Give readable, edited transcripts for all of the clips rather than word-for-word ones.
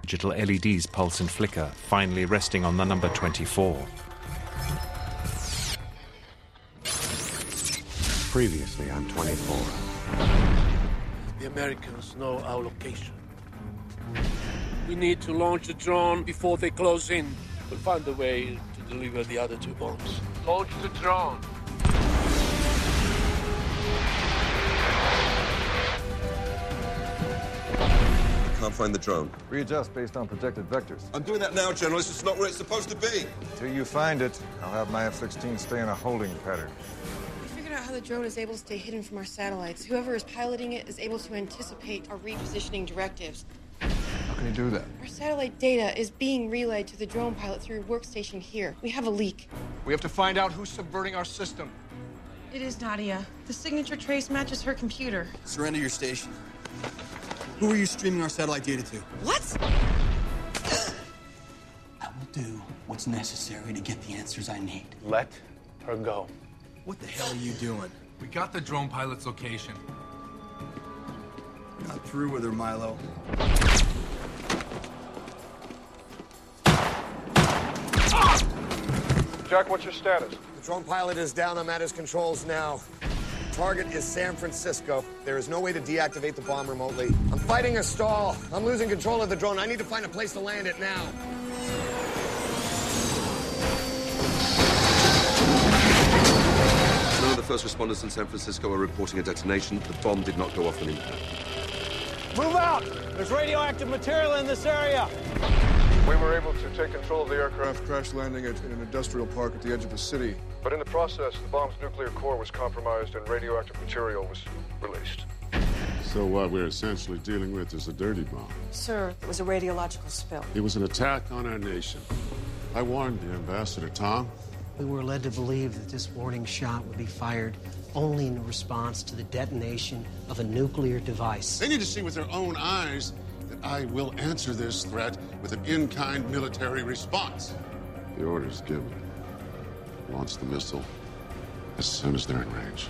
Digital LEDs pulse and flicker, finally resting on the number 24. Previously on 24. The Americans know our location. We need to launch the drone before they close in. We'll find a way to deliver the other 2 bombs. Launch the drone. Can't find the drone. Readjust based on projected vectors. I'm doing that now, General. It's just not where it's supposed to be. Until you find it, I'll have my F-16 stay in a holding pattern. We figured out how the drone is able to stay hidden from our satellites. Whoever is piloting it is able to anticipate our repositioning directives. How can you do that? Our satellite data is being relayed to the drone pilot through a workstation here. We have a leak. We have to find out who's subverting our system. It is Nadia. The signature trace matches her computer. Surrender your station. Who are you streaming our satellite data to? What? I will do what's necessary to get the answers I need. Let her go. What the hell are you doing? We got the drone pilot's location. Not through with her, Milo. Jack, what's your status? The drone pilot is down. I'm at his controls now. Target is San Francisco. There is no way to deactivate the bomb remotely. I'm fighting a stall. I'm losing control of the drone. I need to find a place to land it now. None of the first responders in San Francisco are reporting a detonation. The bomb did not go off on impact. Move out! There's radioactive material in this area! We were able to take control of the aircraft crash landing it in an industrial park at the edge of the city. But in the process, the bomb's nuclear core was compromised and radioactive material was released. So what we're essentially dealing with is a dirty bomb. Sir, it was a radiological spill. It was an attack on our nation. I warned the ambassador, Tom. We were led to believe that this warning shot would be fired only in response to the detonation of a nuclear device. They need to see with their own eyes that I will answer this threat with an in-kind military response. The order's given. Launch the missile as soon as they're in range.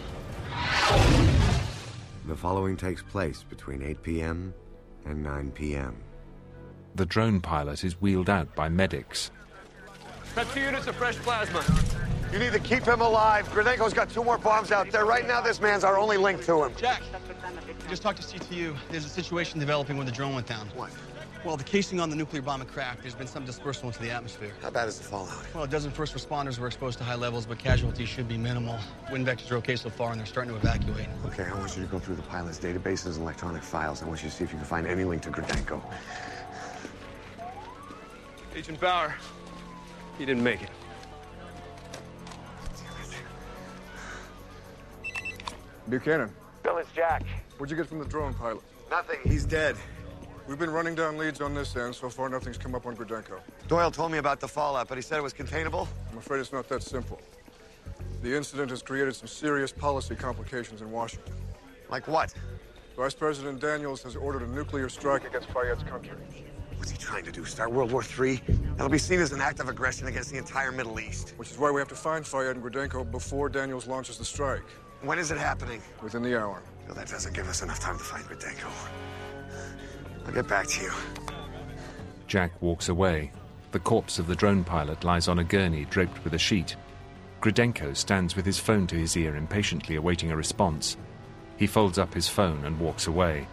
The following takes place between 8 p.m. and 9 p.m. The drone pilot is wheeled out by medics. Got 2 units of fresh plasma. You need to keep him alive. Grodenko's got 2 more bombs out there. Right now, this man's our only link to him. Jack, I just talked to CTU. There's a situation developing when the drone went down. What? Well, the casing on the nuclear bomb had cracked. There's been some dispersal into the atmosphere. How bad is the fallout? Well, a dozen first responders were exposed to high levels, but casualties should be minimal. Wind vectors are okay so far, and they're starting to evacuate. Okay, I want you to go through the pilot's databases and electronic files. I want you to see if you can find any link to Grodenko. Agent Bauer. He didn't make it. Buchanan, Bill, it's Jack. what'd you get from the drone pilot? Nothing. He's dead. We've been running down leads on this end. So far, nothing's come up on Grodenko. Doyle told me about the fallout, but he said it was containable. I'm afraid it's not that simple. The incident has created some serious policy complications in Washington. Like what? Vice President Daniels has ordered a nuclear strike against Fayed's country. What's he trying to do? Start World War III? That'll be seen as an act of aggression against the entire Middle East. Which is why we have to find Fayed and Grodenko before Daniels launches the strike. When is it happening? Within the hour. Well, that doesn't give us enough time to find Grodenko. I'll get back to you. Jack walks away. The corpse of the drone pilot lies on a gurney draped with a sheet. Grodenko stands with his phone to his ear, impatiently awaiting a response. He folds up his phone and walks away.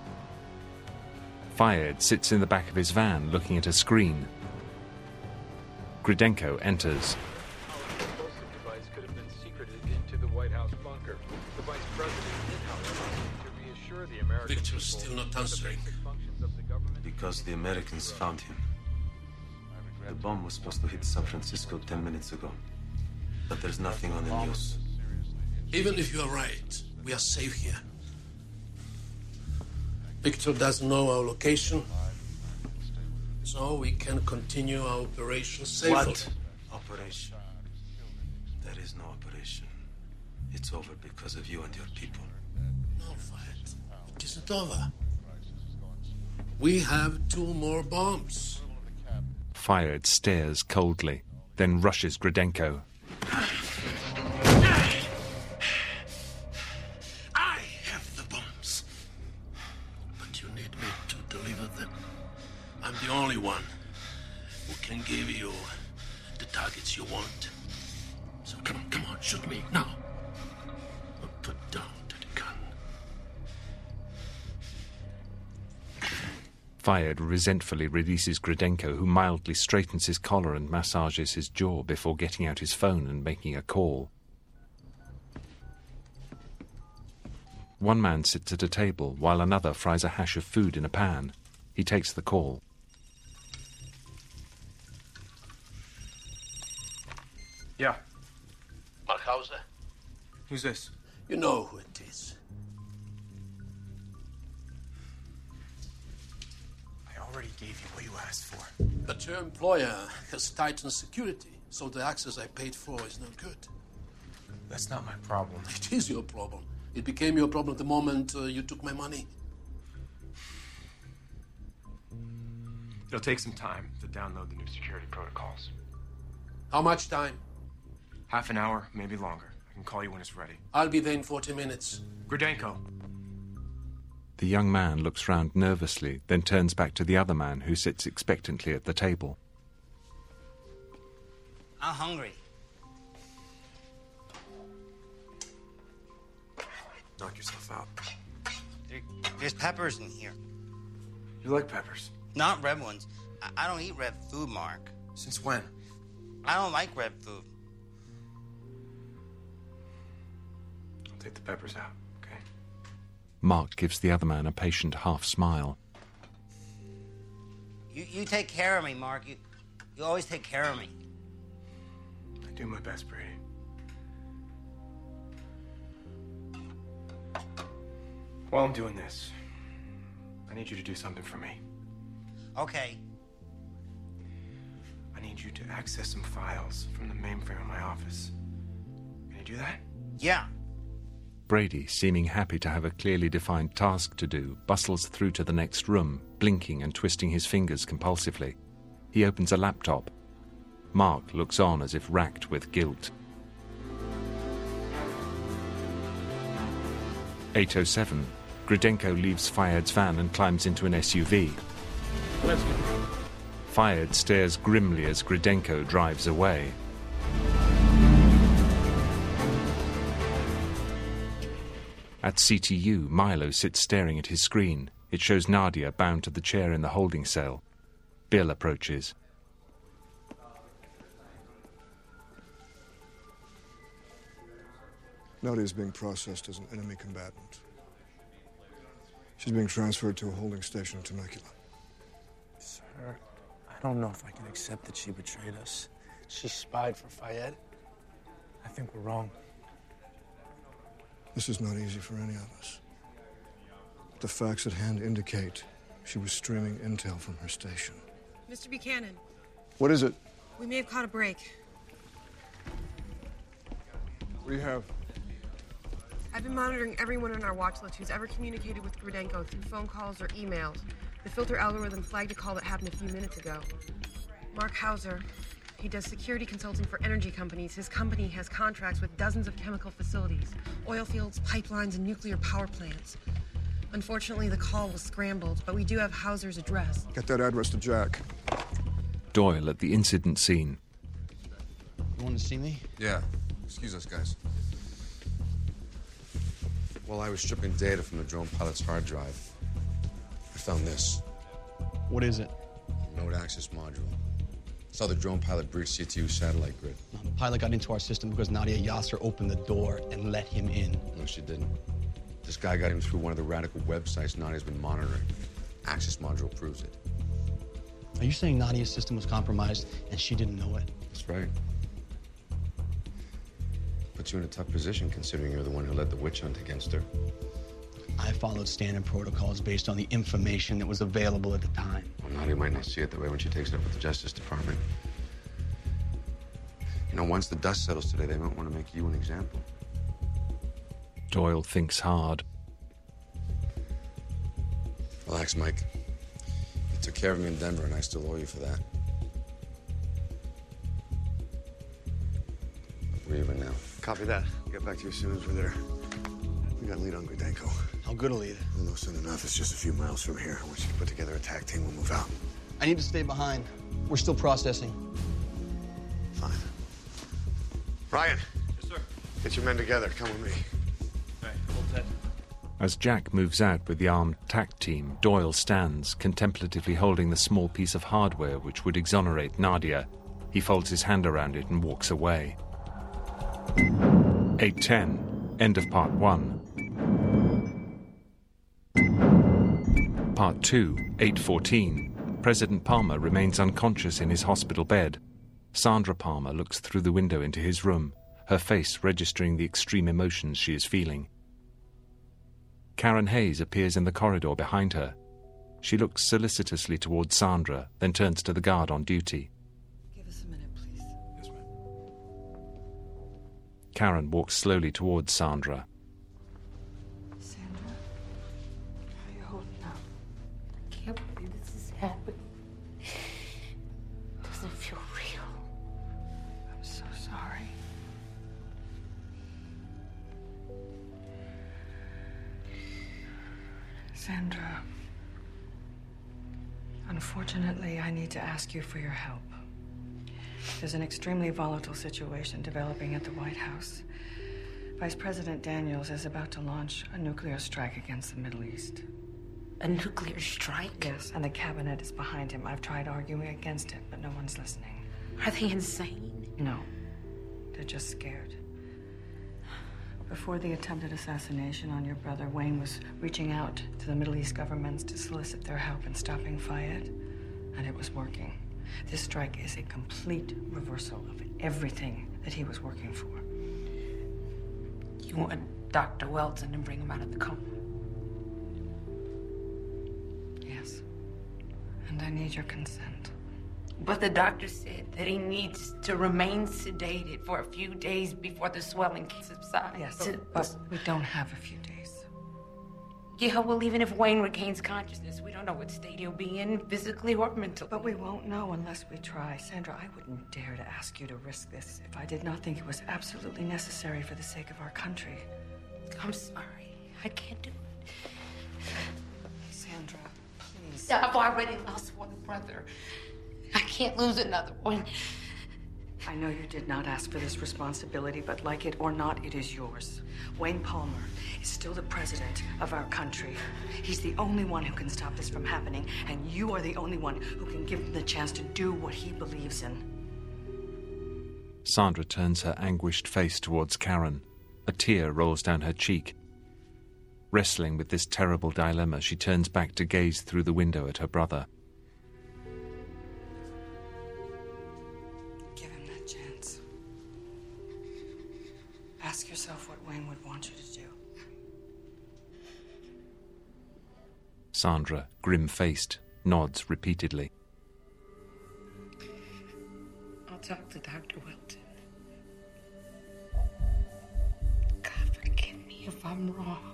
Fayed sits in the back of his van, looking at a screen. Grodenko enters. Our explosive device could have been secreted into the White House bunker. The vice president did, however, to reassure the American Victor's still not answering. Because the Americans found him. The bomb was supposed to hit San Francisco 10 minutes ago. But there's nothing on the news. Even if you are right, we are safe here. Victor doesn't know our location, so we can continue our operation safely. What operation? There is no operation. It's over because of you and your people. No, Fayed. It isn't over. We have 2 more bombs. Fayed stares coldly, then rushes Grodenko. I have the bombs. But you need me to deliver them. I'm the only one who can give you the targets you want. So come on, shoot me, now. Or put down to the gun. Fayed resentfully releases Gridenko, who mildly straightens his collar and massages his jaw before getting out his phone and making a call. One man sits at a table while another fries a hash of food in a pan. He takes the call. Yeah. Mark Hauser? Who's this? You know who it is. I already gave you what you asked for. But your employer has tightened security, so the access I paid for is no good. That's not my problem. It is your problem. It became your problem the moment you took my money. It'll take some time to download the new security protocols. How much time? Half an hour, maybe longer. I can call you when it's ready. I'll be there in 40 minutes. Gridenko. The young man looks round nervously, then turns back to the other man who sits expectantly at the table. I'm hungry. Knock yourself out. There's peppers in here. You like peppers? Not red ones. I don't eat red food, Mark. Since when? I don't like red food. I'll take the peppers out, okay? Mark gives the other man a patient half-smile. You take care of me, Mark. You always take care of me. I do my best, Brady. While I'm doing this, I need you to do something for me. Okay. I need you to access some files from the mainframe in my office. Can you do that? Yeah. Brady, seeming happy to have a clearly defined task to do, bustles through to the next room, blinking and twisting his fingers compulsively. He opens a laptop. Mark looks on as if racked with guilt. 8:07. Gridenko leaves Fayed's van and climbs into an SUV. Let's go. Fayed stares grimly as Gridenko drives away. At CTU, Milo sits staring at his screen. It shows Nadia bound to the chair in the holding cell. Bill approaches. Nadia is being processed as an enemy combatant. She's being transferred to a holding station in Temecula. Sir, I don't know if I can accept that she betrayed us. She spied for Fayed. I think we're wrong. This is not easy for any of us. The facts at hand indicate she was streaming intel from her station. Mr. Buchanan. What is it? We may have caught a break. What do you have? I've been monitoring everyone on our watch list who's ever communicated with Gridenko through phone calls or emails. The filter algorithm flagged a call that happened a few minutes ago. Mark Hauser. He does security consulting for energy companies. His company has contracts with dozens of chemical facilities, oil fields, pipelines, and nuclear power plants. Unfortunately, the call was scrambled, but we do have Hauser's address. Get that address to Jack. Doyle at the incident scene. You want to see me? Yeah. Excuse us, guys. While I was stripping data from the drone pilot's hard drive, I found this. What is it? Node access module. Saw the drone pilot breach CTU satellite grid. The pilot got into our system because Nadia Yasser opened the door and let him in. No, she didn't. This guy got him through one of the radical websites Nadia's been monitoring. Access module proves it. Are you saying Nadia's system was compromised and she didn't know it? That's right. Puts you in a tough position considering you're the one who led the witch hunt against her. I followed standard protocols based on the information that was available at the time. Well, Nadia might not see it that way when she takes it up with the Justice Department. You know, once the dust settles today, they might want to make you an example. Doyle thinks hard. Relax, Mike. You took care of me in Denver, and I still owe you for that. We're even now. Copy that. Get back to you as soon as we're there. We got a lead on Gridenko. How good a lead? We'll know soon enough. It's just a few miles from here. Once you can put together a tag team, we'll move out. I need to stay behind. We're still processing. Fine. Ryan. Yes, sir. Get your men together. Come with me. Right, hold tight. As Jack moves out with the armed TAC team, Doyle stands, contemplatively holding the small piece of hardware which would exonerate Nadia. He folds his hand around it and walks away. 8:10. End of Part 1. Part 2, 8:14. President Palmer remains unconscious in his hospital bed. Sandra Palmer looks through the window into his room, her face registering the extreme emotions she is feeling. Karen Hayes appears in the corridor behind her. She looks solicitously towards Sandra, then turns to the guard on duty. Give us a minute, please. Yes, ma'am. Karen walks slowly towards Sandra. Sandra, how are you holding up? I can't believe this is happening. It doesn't feel real. I'm so sorry. Sandra, unfortunately, I need to ask you for your help. There's an extremely volatile situation developing at the White House. Vice President Daniels is about to launch a nuclear strike against the Middle East. A nuclear strike? Yes, and the cabinet is behind him. I've tried arguing against it, but no one's listening. Are they insane? No, they're just scared. Before the attempted assassination on your brother, Wayne was reaching out to the Middle East governments to solicit their help in stopping Fayed, and it was working. This strike is a complete reversal of everything that he was working for. You want Dr. Welton to bring him out of the coma? Yes. And I need your consent. But the doctor said that he needs to remain sedated for a few days before the swelling subsides. Yes, but we don't have a few days. Yeah, well, even if Wayne regains consciousness, we don't know what state he'll be in, physically or mentally. But we won't know unless we try. Sandra, I wouldn't dare to ask you to risk this if I did not think it was absolutely necessary for the sake of our country. I'm sorry. I can't do it. Sandra, please. I've already lost one brother. I can't lose another one. I know you did not ask for this responsibility, but like it or not, it is yours. Wayne Palmer is still the president of our country. He's the only one who can stop this from happening, and you are the only one who can give him the chance to do what he believes in. Sandra turns her anguished face towards Karen. A tear rolls down her cheek. Wrestling with this terrible dilemma, she turns back to gaze through the window at her brother. Ask yourself what Wayne would want you to do. Sandra, grim-faced, nods repeatedly. I'll talk to Dr. Welton. God, forgive me if I'm wrong.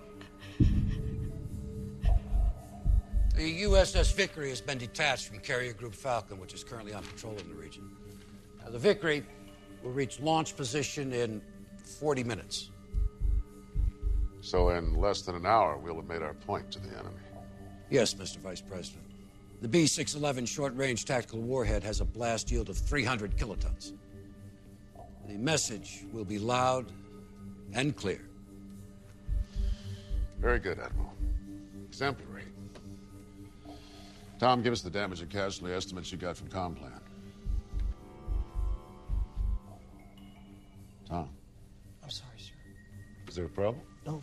The USS Vickery has been detached from Carrier Group Falcon, which is currently on patrol in the region. Now, the Vickery will reach launch position in 40 minutes. So in less than an hour, we'll have made our point to the enemy. Yes, Mr. Vice President. The B-611 short-range tactical warhead has a blast yield of 300 kilotons. The message will be loud and clear. Very good, Admiral. Exemplary. Tom, give us the damage and casualty estimates you got from Complan. Tom? I'm sorry, sir. Is there a problem? No.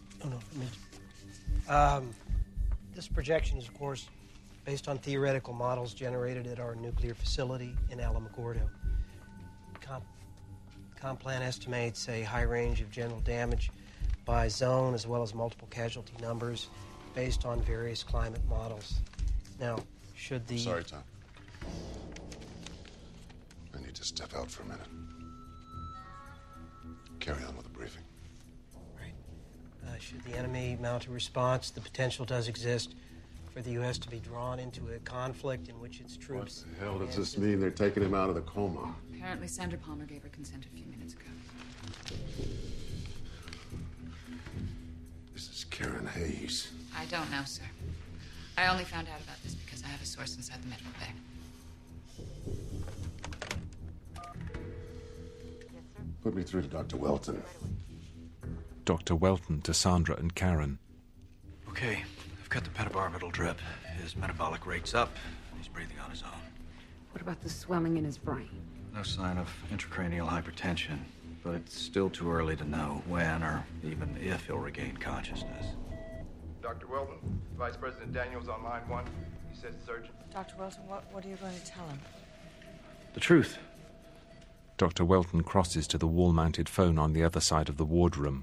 This projection is, of course, based on theoretical models generated at our nuclear facility in Alamogordo. Complan estimates a high range of general damage by zone as well as multiple casualty numbers based on various climate models. Now, should the... Sorry, Tom. I need to step out for a minute. Carry on with the briefing. Right. Should the enemy mount a response, the potential does exist for the U.S. to be drawn into a conflict in which its troops... What the hell does this mean? They're taking him out of the coma. Apparently, Sandra Palmer gave her consent a few minutes ago. This is Karen Hayes. I don't know, sir. I only found out about this because I I have a source inside the medical bay. Put me through to Dr. Welton. Dr. Welton to Sandra and Karen. Okay, I've cut the pentobarbital drip. His metabolic rate's up. He's breathing on his own. What about the swelling in his brain? No sign of intracranial hypertension, but it's still too early to know when or even if he'll regain consciousness. Dr. Weldon, Vice President Daniels on line 1. He says surgeon. Dr. Wilson, what are you going to tell him? The truth. Dr. Welton crosses to the wall-mounted phone on the other side of the wardroom.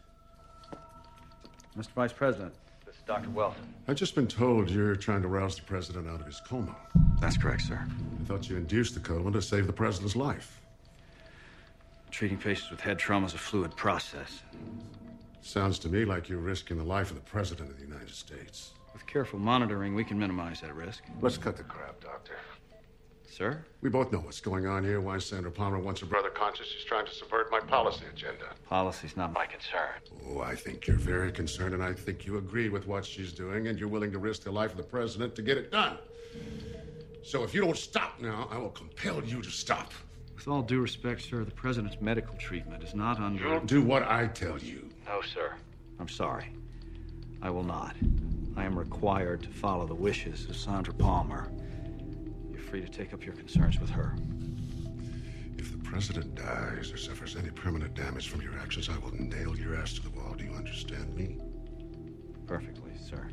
Mr. Vice President, this is Dr. Welton. I've just been told you're trying to rouse the president out of his coma. That's correct, sir. I thought you induced the coma to save the president's life. Treating patients with head trauma is a fluid process. Sounds to me like you're risking the life of the president of the United States. With careful monitoring, we can minimize that risk. Let's cut the crap, Doctor. Sir? We both know what's going on here. Why Sandra Palmer wants her brother conscious. She's trying to subvert my policy agenda. Policy's not my concern. Oh, I think you're very concerned, and I think you agree with what she's doing, and you're willing to risk the life of the president to get it done. So if you don't stop now, I will compel you to stop. With all due respect, sir, the president's medical treatment is not under... You'll do what I tell you. No, sir. I'm sorry. I will not. I am required to follow the wishes of Sandra Palmer. You're free to take up your concerns with her. If the president dies or suffers any permanent damage from your actions, I will nail your ass to the wall. Do you understand me? Perfectly, sir.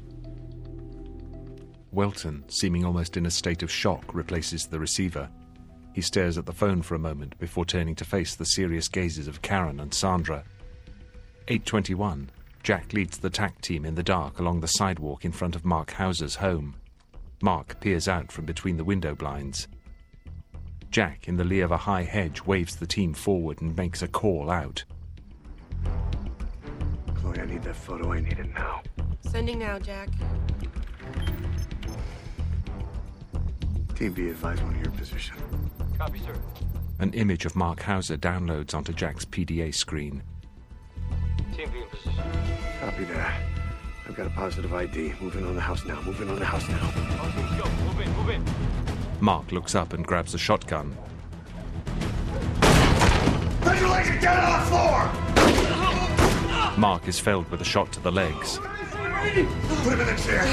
Welton, seeming almost in a state of shock, replaces the receiver. He stares at the phone for a moment before turning to face the serious gazes of Karen and Sandra. 8:21. Jack leads the TAC team in the dark along the sidewalk in front of Mark Hauser's home. Mark peers out from between the window blinds. Jack, in the lee of a high hedge, waves the team forward and makes a call out. Chloe, I need that photo. I need it now. Sending now, Jack. Team, be advised on your position. Copy, sir. An image of Mark Hauser downloads onto Jack's PDA screen. Team, be in position. Copy that. I've got a positive ID. Moving on the house now. Moving on the house now. All teams go. Move in. Move in. Mark looks up and grabs a shotgun. Put your legs and get it on the floor! Mark is felled with a shot to the legs. Put him in the chair.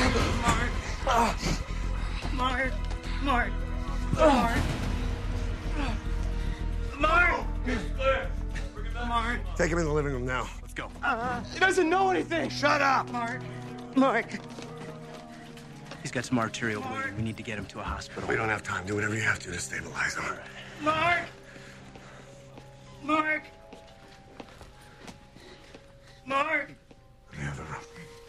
Mark. Mark. Take him in the living room now. Let's go. He doesn't know anything. Shut up. Mark. He's got some arterial bleeding. We need to get him to a hospital. We don't have time. Do whatever you have to stabilize him. Mark. In the other room.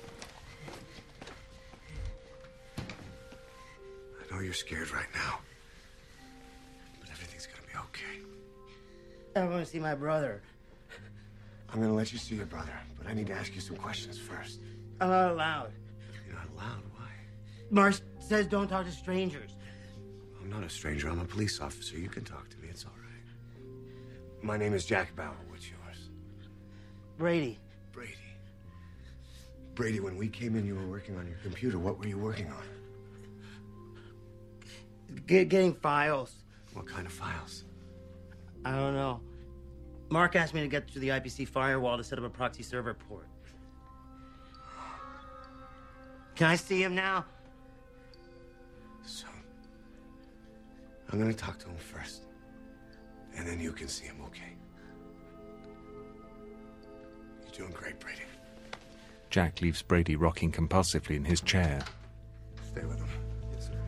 I know you're scared right now, but everything's gonna be okay. I want to see my brother. I'm gonna let you see your brother, but I need to ask you some questions first. I'm not allowed. You're not allowed? Why? Mark says don't talk to strangers. I'm not a stranger. I'm a police officer. You can talk to me. It's all right. My name is Jack Bauer. What's yours? Brady. Brady, when we came in, you were working on your computer. What were you working on? Getting files. What kind of files? I don't know. Mark asked me to get through the IPC firewall to set up a proxy server port. Can I see him now? So, I'm gonna talk to him first. And then you can see him, okay? You're doing great, Brady. Jack leaves Brady rocking compulsively in his chair. Stay with him. Yes, sir.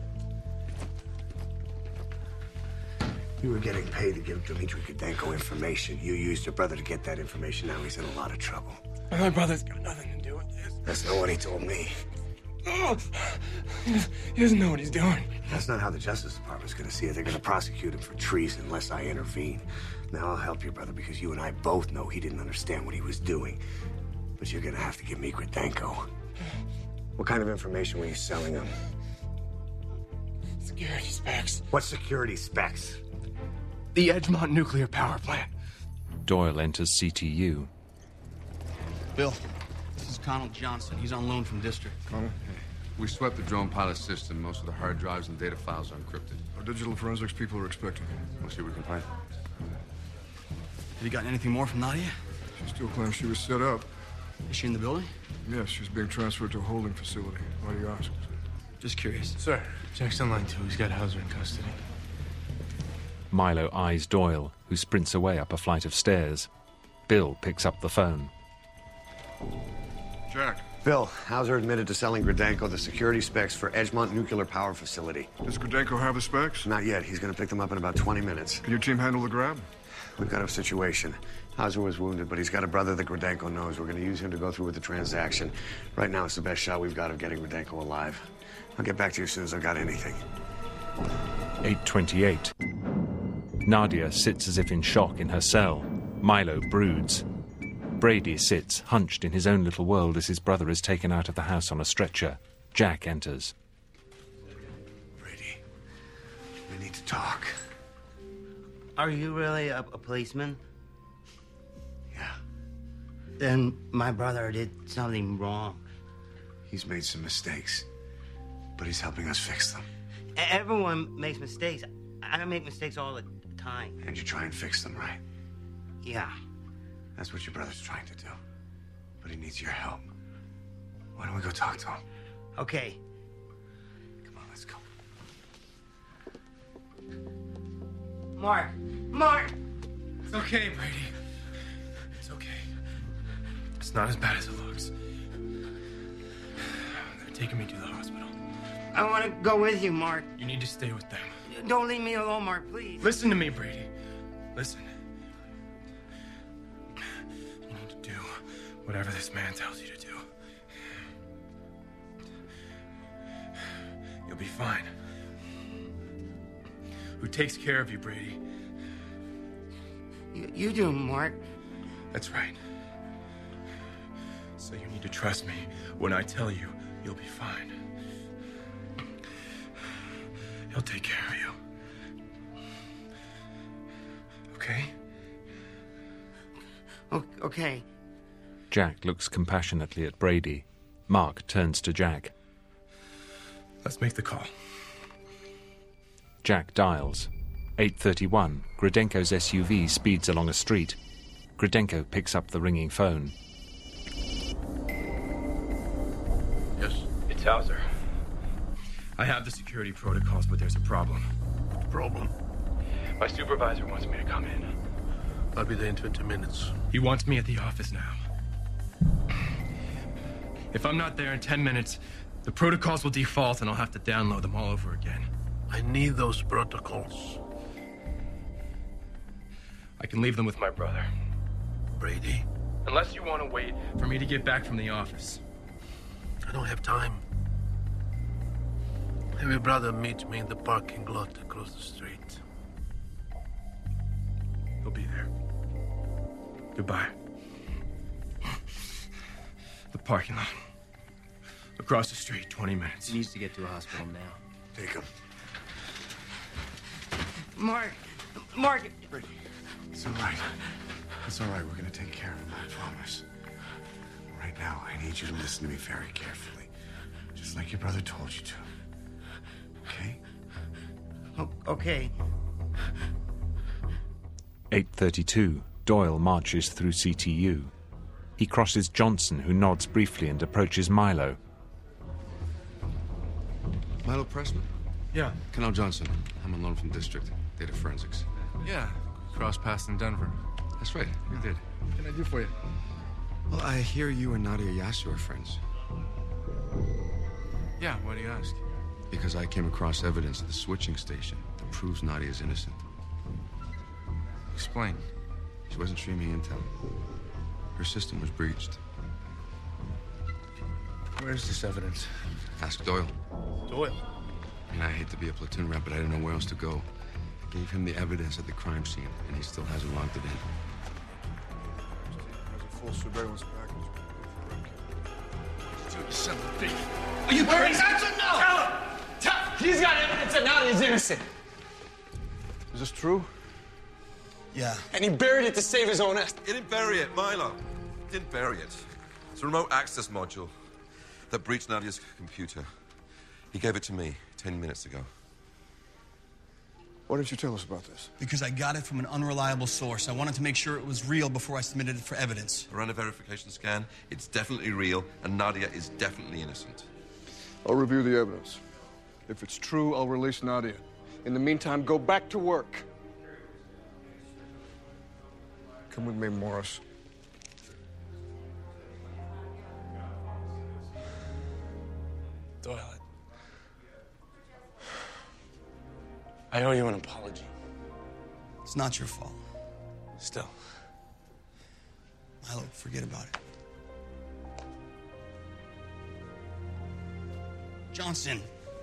You were getting paid to give Dmitry Kudenko information. You used your brother to get that information. Now he's in a lot of trouble. My brother's got nothing to do with this. That's not what he told me. Oh, he doesn't know what he's doing. That's not how the Justice Department's gonna see it. They're gonna prosecute him for treason unless I intervene. Now, I'll help your brother because you and I both know he didn't understand what he was doing. But you're gonna have to give me Kudenko. What kind of information were you selling him? Security specs. What security specs? The Edgemont nuclear power plant. Doyle enters CTU. Bill, this is Connell Johnson. He's on loan from District. Connell? We swept the drone pilot system. Most of the hard drives and data files are encrypted. Our digital forensics people are expecting. We'll see what we can find. Have you gotten anything more from Nadia? She still claims she was set up. Is she in the building? Yes, she's being transferred to a holding facility. Why do you ask? Just curious. Sir, Jack's on line 2. He's got Hauser in custody. Milo eyes Doyle, who sprints away up a flight of stairs. Bill picks up the phone. Jack. Bill, Hauser admitted to selling Gridenko the security specs for Edgemont Nuclear Power Facility. Does Gridenko have the specs? Not yet. He's going to pick them up in about 20 minutes. Can your team handle the grab? We've got a situation. Hauser was wounded, but he's got a brother that Gridenko knows. We're going to use him to go through with the transaction. Right now, it's the best shot we've got of getting Gridenko alive. I'll get back to you as soon as I've got anything. 8:28. Nadia sits as if in shock in her cell. Milo broods. Brady sits, hunched in his own little world as his brother is taken out of the house on a stretcher. Jack enters. Brady, we need to talk. Are you really a policeman? Yeah. Then my brother did something wrong. He's made some mistakes, but he's helping us fix them. Everyone makes mistakes. I make mistakes all the time. And you try and fix them, right? Yeah. That's what your brother's trying to do. But he needs your help. Why don't we go talk to him? Okay. Come on, let's go. Mark! Mark! It's okay, Brady. It's okay. It's not as bad as it looks. They're taking me to the hospital. I want to go with you, Mark. You need to stay with them. Don't leave me alone, Mark, please. Listen to me, Brady. Listen. You need to do whatever this man tells you to do. You'll be fine. Who takes care of you, Brady? You do, Mark. That's right. So you need to trust me when I tell you you'll be fine. He'll take care of you. Okay? Okay. Jack looks compassionately at Brady. Mark turns to Jack. Let's make the call. Jack dials. 8:31. Gridenko's SUV speeds along a street. Gridenko picks up the ringing phone. Yes? It's Hauser. I have the security protocols, but there's a problem. Problem? My supervisor wants me to come in. I'll be there in 20 minutes. He wants me at the office now. If I'm not there in 10 minutes, the protocols will default and I'll have to download them all over again. I need those protocols. I can leave them with my brother. Brady? Unless you want to wait for me to get back from the office. I don't have time. Have your brother meet me in the parking lot across the street. He'll be there. Goodbye. The parking lot. Across the street, 20 minutes. He needs to get to a hospital now. Take him. Mark! It's all right. It's all right. We're going to take care of him, I promise. Right now, I need you to listen to me very carefully. Just like your brother told you to. Okay? Okay. 8:32. Doyle marches through CTU. He crosses Johnson, who nods briefly and approaches Milo. Milo Pressman? Yeah. Canal Johnson. I'm on loan from District. Data forensics. Yeah, crossed paths in Denver. That's right, you did. What can I do for you? Well, I hear you and Nadia Yasu are friends. Yeah, why do you ask? Because I came across evidence at the switching station that proves Nadia's innocent. Explain. She wasn't streaming intel. Her system was breached. Where's this evidence? Ask Doyle. Doyle? I mean, I hate to be a platoon rep, but I didn't know where else to go. I gave him the evidence at the crime scene, and he still hasn't logged it in. Has a full surveillance package. You son of a bitch. Are you crazy? That's enough! Tell him! He's got evidence that Nadia's innocent. Is this true? Yeah. And he buried it to save his own ass. He didn't bury it, Milo. He didn't bury it. It's a remote access module that breached Nadia's computer. He gave it to me 10 minutes ago. Why didn't you tell us about this? Because I got it from an unreliable source. I wanted to make sure it was real before I submitted it for evidence. I ran a verification scan. It's definitely real, and Nadia is definitely innocent. I'll review the evidence. If it's true, I'll release Nadia. In the meantime, go back to work. Come with me, Morris. Doyle, I owe you an apology. It's not your fault. Still. Milo, forget about it. Johnson.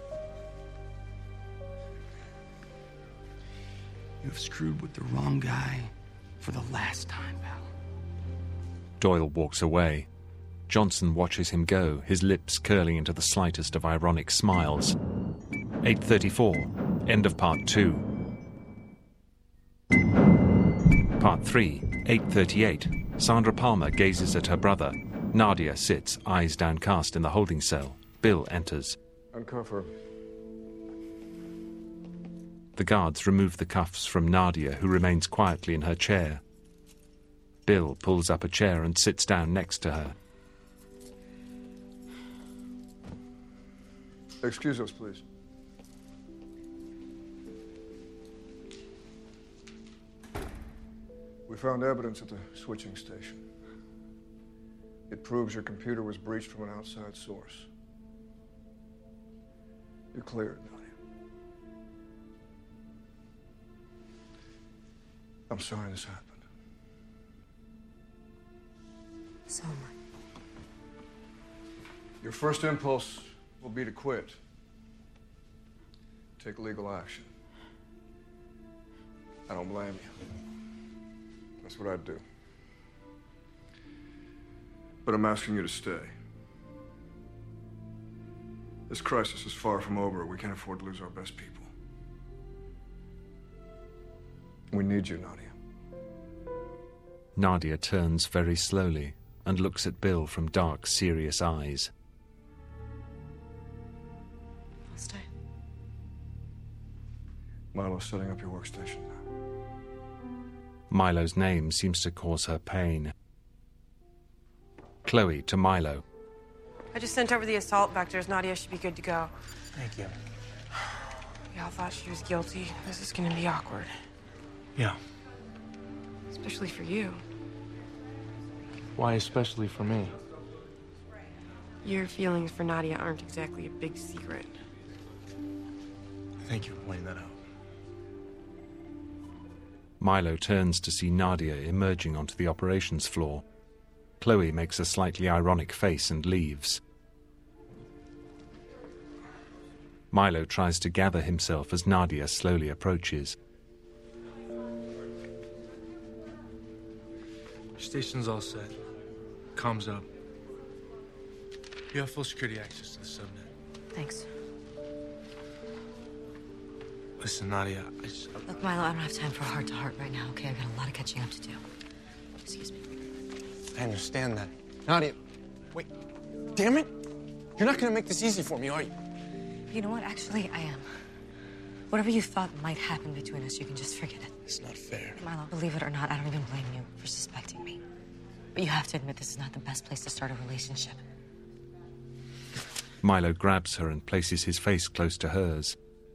You have screwed with the wrong guy for the last time, pal. Doyle walks away. Johnson watches him go, his lips curling into the slightest of ironic smiles. 8:34. End of Part 2. Part 3, 8:38. Sandra Palmer gazes at her brother. Nadia sits, eyes downcast in the holding cell. Bill enters. Uncuff her. The guards remove the cuffs from Nadia, who remains quietly in her chair. Bill pulls up a chair and sits down next to her. Excuse us, please. We found evidence at the switching station. It proves your computer was breached from an outside source. You're cleared, Nadia. I'm sorry this happened. So am I. Your first impulse will be to quit. Take legal action. I don't blame you. That's what I'd do. But I'm asking you to stay. This crisis is far from over. We can't afford to lose our best people. We need you, Nadia. Nadia turns very slowly and looks at Bill from dark, serious eyes. I'll stay. Milo's setting up your workstation now. Milo's name seems to cause her pain. Chloe to Milo. I just sent over the assault vectors. Nadia should be good to go. Thank you. We all thought she was guilty. This is gonna be awkward. Yeah. Especially for you. Why especially for me? Your feelings for Nadia aren't exactly a big secret. Thank you for pointing that out. Milo turns to see Nadia emerging onto the operations floor. Chloe makes a slightly ironic face and leaves. Milo tries to gather himself as Nadia slowly approaches. Station's all set. Comms up. You have full security access to the subnet. Thanks. Listen, Nadia, Look, Milo, I don't have time for a heart-to-heart right now, okay? I've got a lot of catching up to do. Excuse me. I understand that. Nadia, wait. Damn it! You're not gonna make this easy for me, are you? You know what? Actually, I am. Whatever you thought might happen between us, you can just forget it. It's not fair. Milo, believe it or not, I don't even blame you for suspecting me. But you have to admit this is not the best place to start a relationship. Milo grabs her and places his face close to hers.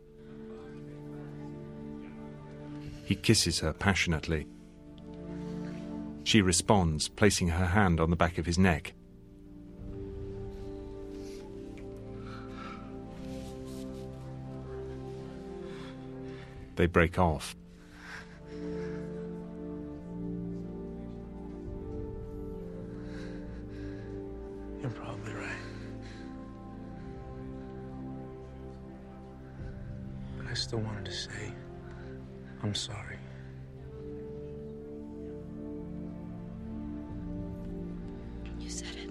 He kisses her passionately. She responds, placing her hand on the back of his neck. They break off. You're probably right. But I still wanted to say, I'm sorry. You said it.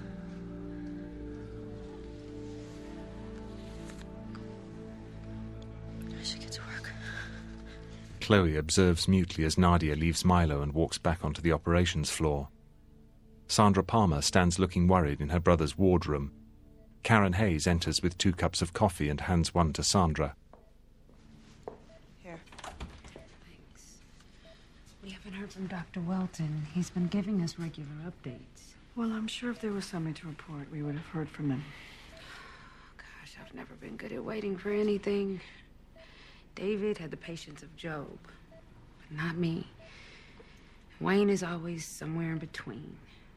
I should get to work. Chloe observes mutely as Nadia leaves Milo and walks back onto the operations floor. Sandra Palmer stands looking worried in her brother's wardroom. Karen Hayes enters with 2 cups of coffee and hands one to Sandra. Here. Thanks. We haven't heard from Dr. Welton. He's been giving us regular updates. Well, I'm sure if there was something to report, we would have heard from him. Gosh, I've never been good at waiting for anything. David had the patience of Job, but not me. Wayne is always somewhere in between.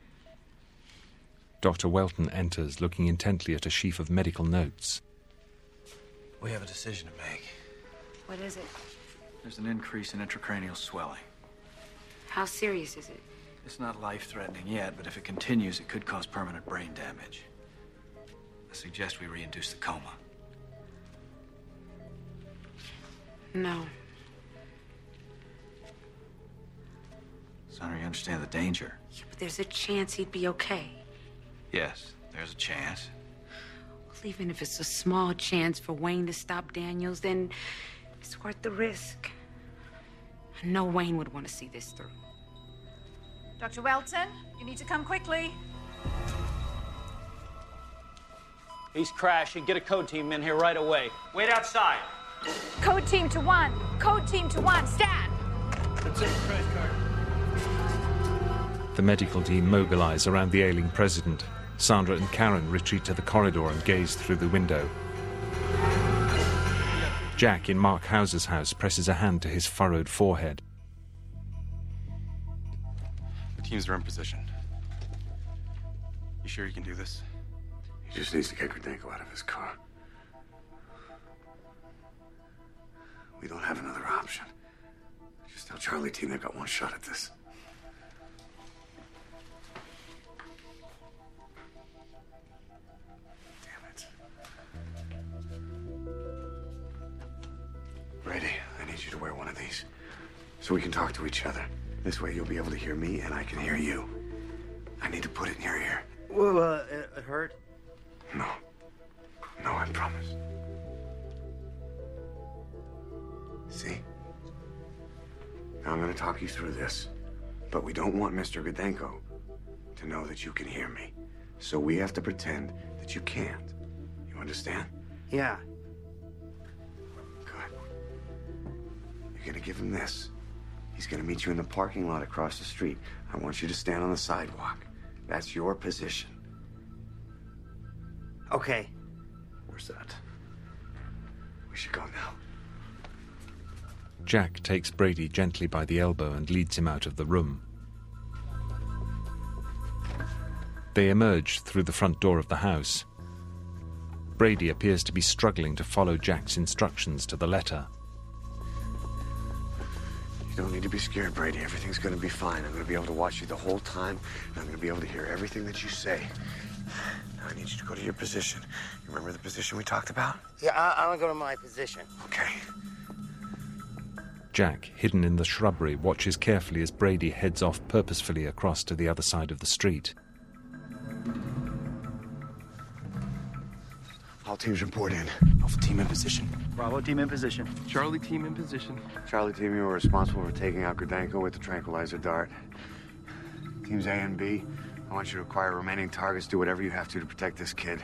Dr. Welton enters, looking intently at a sheaf of medical notes. We have a decision to make. What is it? There's an increase in intracranial swelling. How serious is it? It's not life-threatening yet, but if it continues, it could cause permanent brain damage. I suggest we reinduce the coma. No. Sandra, you understand the danger? Yeah, but there's a chance he'd be okay. Yes, there's a chance. Well, even if it's a small chance for Wayne to stop Daniels, then it's worth the risk. I know Wayne would want to see this through. Dr. Welton, you need to come quickly. He's crashing. Get a code team in here right away. Wait outside. Code team to 1. Code team to 1. Stand. That's it. Crash card. The medical team mobilize around the ailing president. Sandra and Karen retreat to the corridor and gaze through the window. Jack, in Mark Hauser's house, presses a hand to his furrowed forehead. The teams are in position. You sure you can do this? He just needs to get Greidenko out of his car. We don't have another option. Just tell Charlie team they've got one shot at this. Damn it. Brady, I need you to wear one of these so we can talk to each other. This way you'll be able to hear me and I can hear you. I need to put it in your ear. Well, it hurt? No. No, I promise. See? Now I'm going to talk you through this, but we don't want Mr. Greidenko to know that you can hear me. So we have to pretend that you can't. You understand? Yeah. Good. You're going to give him this. He's going to meet you in the parking lot across the street. I want you to stand on the sidewalk. That's your position. Okay. Where's that? We should go now. Jack takes Brady gently by the elbow and leads him out of the room. They emerge through the front door of the house. Brady appears to be struggling to follow Jack's instructions to the letter. You don't need to be scared, Brady. Everything's going to be fine. I'm going to be able to watch you the whole time, and I'm going to be able to hear everything that you say. Now I need you to go to your position. You remember the position we talked about? Yeah, I want to go to my position. Okay. Jack, hidden in the shrubbery, watches carefully as Brady heads off purposefully across to the other side of the street. All teams report in. Alpha team in position. Bravo team in position. Charlie team in position. Charlie team, you are responsible for taking out Greidenko with the tranquilizer dart. Teams A and B, I want you to acquire remaining targets. Do whatever you have to protect this kid.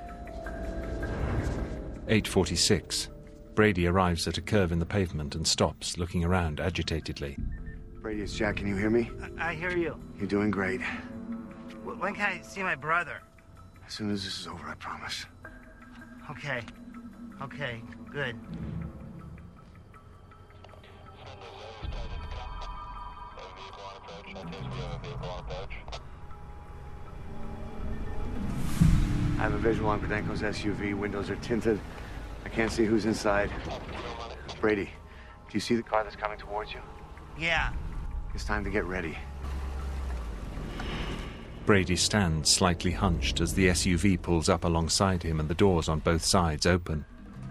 8:46. Brady arrives at a curve in the pavement and stops, looking around agitatedly. Brady, it's Jack. Can you hear me? I hear you. You're doing great. When can I see my brother? As soon as this is over, I promise. Okay. Okay, good. I have a visual on Greidenko's SUV. Windows are tinted. I can't see who's inside. Brady, do you see the car that's coming towards you? Yeah. It's time to get ready. Brady stands slightly hunched as the SUV pulls up alongside him and the doors on both sides open.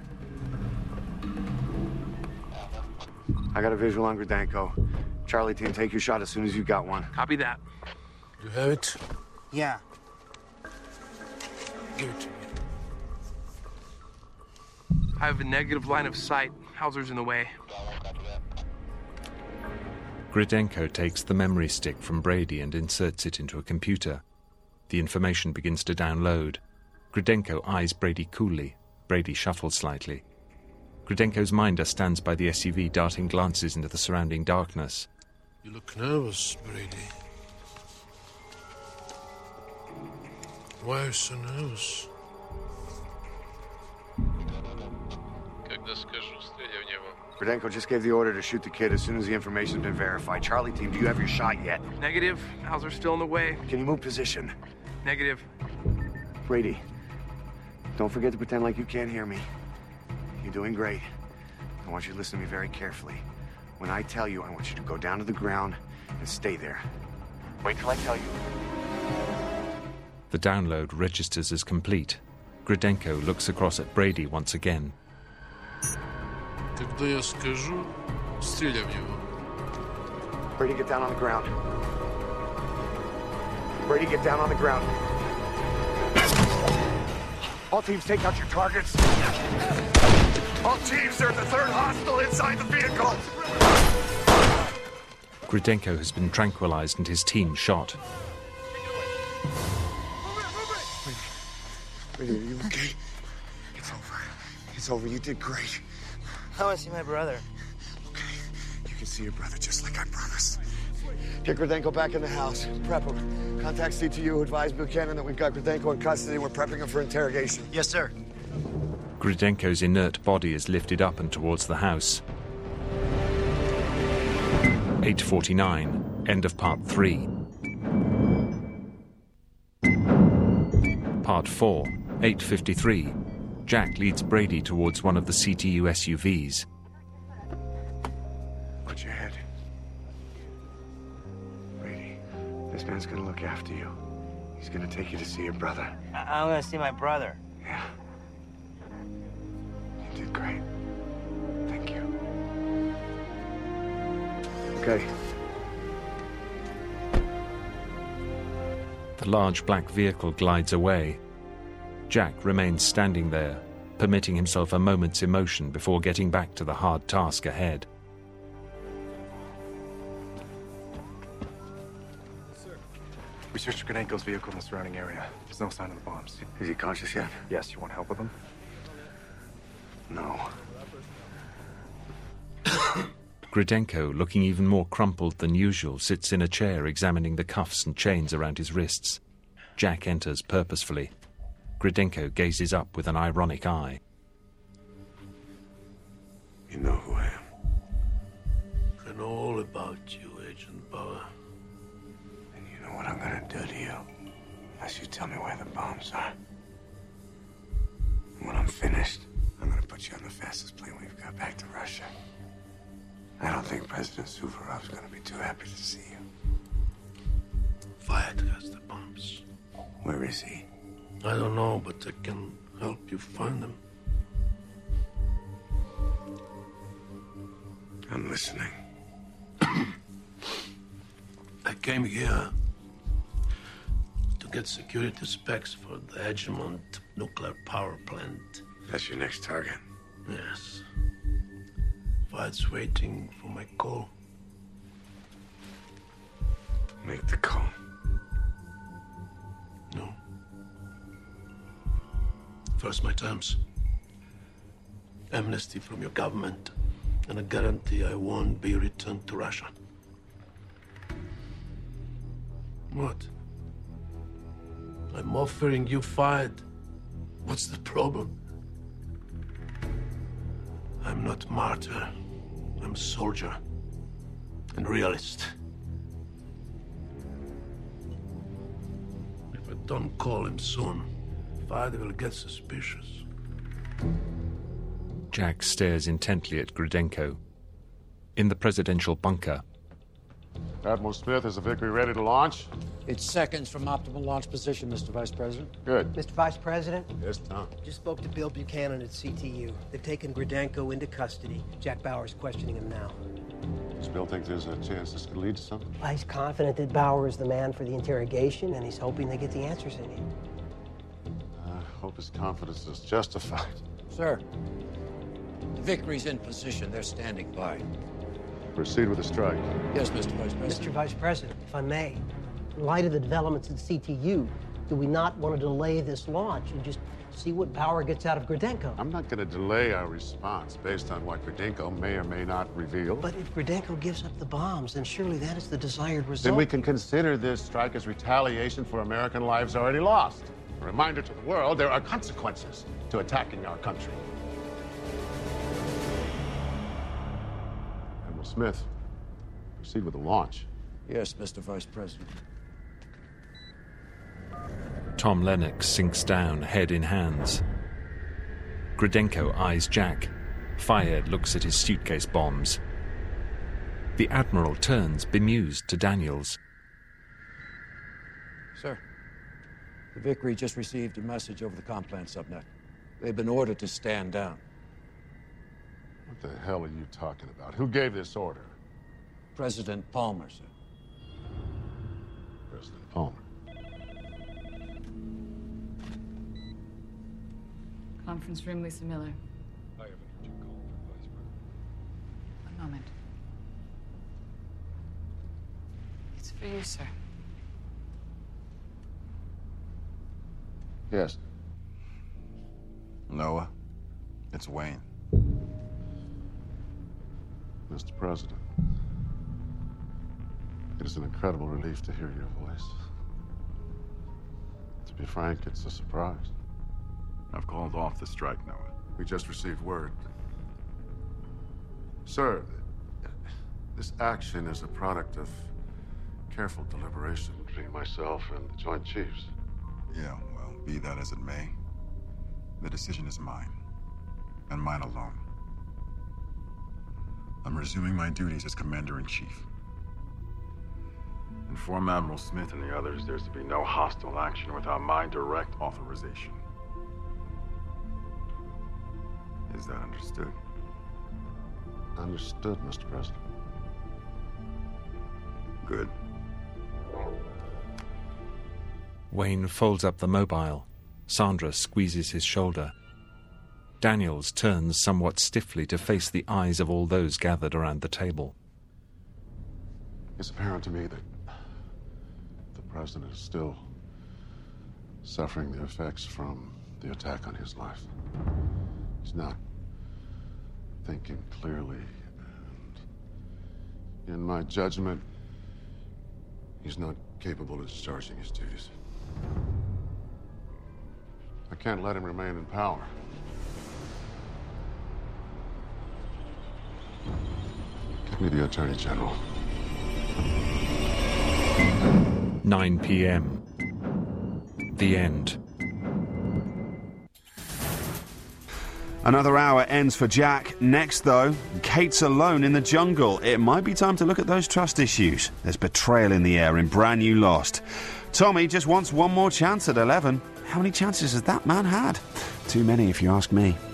I got a visual on Greidenko. Charlie team, take your shot as soon as you got one. Copy that. You have it? Yeah. Give it to me. I have a negative line of sight. Hauser's in the way. Greidenko takes the memory stick from Brady and inserts it into a computer. The information begins to download. Gridenko eyes Brady coolly. Brady shuffles slightly. Gridenko's minder stands by the SUV, darting glances into the surrounding darkness. You look nervous, Brady. Why are you so nervous? Gridenko just gave the order to shoot the kid as soon as the information's been verified. Charlie team, do you have your shot yet? Negative. Hauser's still in the way. Can you move position? Negative. Brady, don't forget to pretend like you can't hear me. You're doing great. I want you to listen to me very carefully. When I tell you, I want you to go down to the ground and stay there. Wait till I tell you. The download registers as complete. Gridenko looks across at Brady once again. Когда я скажу, стреляй в него. Brady, get down on the ground. Brady, get down on the ground. All teams, take out your targets. All teams, there's a third hostile inside the vehicle. Gridenko has been tranquilized and his team shot. Brady, are you okay? It's over. It's over. You did great. I want to see my brother. Okay. You can see your brother just like I promised. Get Gridenko back in the house. Prep him. Contact CTU. Advise Buchanan that we've got Gridenko in custody and we're prepping him for interrogation. Yes, sir. Gridenko's inert body is lifted up and towards the house. 8:49. End of Part 3. Part 4. 8:53. Jack leads Brady towards one of the CTU SUVs. Watch your head. Brady, this man's gonna look after you. He's gonna take you to see your brother. I'm gonna see my brother. Yeah. You did great. Thank you. Okay. The large black vehicle glides away. Jack remains standing there, permitting himself a moment's emotion before getting back to the hard task ahead. We searched Gridenko's vehicle in the surrounding area. There's no sign of the bombs. Is he conscious yet? Yes, you want help with him? No. Gridenko, looking even more crumpled than usual, sits in a chair examining the cuffs and chains around his wrists. Jack enters purposefully. Gridenko gazes up with an ironic eye. You know who I am. I know all about you, Agent Bauer. And you know what I'm gonna do to you? Unless you tell me where the bombs are. And when I'm finished, I'm gonna put you on the fastest plane we've got back to Russia. I don't think President Suvorov's gonna be too happy to see you. Fayed has the bombs. Where is he? I don't know, but I can help you find them. I'm listening. I came here to get security specs for the Egmont nuclear power plant. That's your next target? Yes. Fayed's waiting for my call. Make the call. No. First, my terms. Amnesty from your government and a guarantee I won't be returned to Russia. What? I'm offering you Fayed. What's the problem? I'm not martyr. I'm soldier and realist. If I don't call him soon, Fayed will get suspicious. Jack stares intently at Gridenko. In the presidential bunker, Admiral Smith, is the Victory ready to launch? It's seconds from optimal launch position, Mr. Vice President. Good. Mr. Vice President? Yes, Tom. Just spoke to Bill Buchanan at CTU. They've taken Gridenko into custody. Jack Bauer's questioning him now. Does Bill think there's a chance this could lead to something? Well, he's confident that Bauer is the man for the interrogation, and he's hoping they get the answers in him. I hope his confidence is justified. Sir, the Victory's in position. They're standing by. Proceed with the strike. Yes, Mr. Vice President. Mr. Vice President, if I may, in light of the developments at CTU, Do we not want to delay this launch and just see what Bauer gets out of Gridenko? I'm not going to delay our response based on what Gridenko may or may not reveal. But if Gridenko gives up the bombs, then surely that is the desired result. Then we can consider this strike as retaliation for American lives already lost. A reminder to the world there are consequences to attacking our country. Admiral Smith, proceed with the launch. Yes, Mr. Vice President. Tom Lennox sinks down, head in hands. Gridenko eyes Jack. Fayed looks at his suitcase bombs. The Admiral turns, bemused, to Daniels. Sir, the Vickery just received a message over the Complan subnet. They've been ordered to stand down. What the hell are you talking about? Who gave this order? President Palmer, sir. President Palmer. Conference room, Lisa Miller. I have an urgent call for Vice President. One moment. It's for you, sir. Yes. Noah, it's Wayne. Mr. President, it is an incredible relief to hear your voice. To be frank, it's a surprise. I've called off the strike, Noah. We just received word. Sir, this action is a product of careful deliberation between myself and the Joint Chiefs. Yeah, well, be that as it may, the decision is mine, and mine alone. I'm resuming my duties as Commander-in-Chief. Inform Admiral Smith and the others there's to be no hostile action without my direct authorization. Is that understood? Understood, Mr. President. Good. Wayne folds up the mobile. Sandra squeezes his shoulder. Daniels turns somewhat stiffly to face the eyes of all those gathered around the table. It's apparent to me that the President is still suffering the effects from the attack on his life. He's not thinking clearly, and in my judgment, he's not capable of discharging his duties. I can't let him remain in power. Give me the Attorney General. 9 p.m. The end. Another hour ends for Jack. Next, though, Kate's alone in the jungle. It might be time to look at those trust issues. There's betrayal in the air in Brand New Lost. Tommy just wants one more chance at 11. How many chances has that man had? Too many, if you ask me.